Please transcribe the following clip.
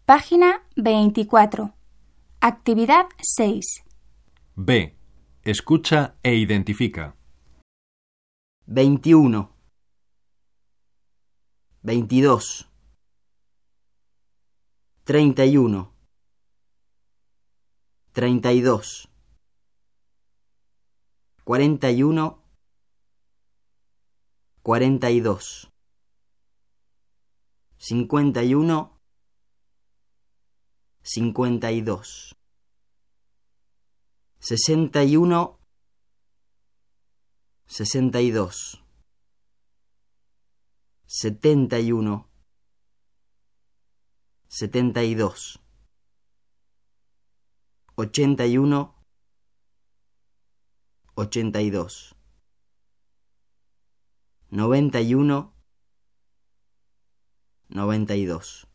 Página 24. Actividad 6. B. Escucha e identifica. 21, 22, 31, 32, 41, 42, 51, 52, 61, 62, 71, 72, 81, 82, 91, 92.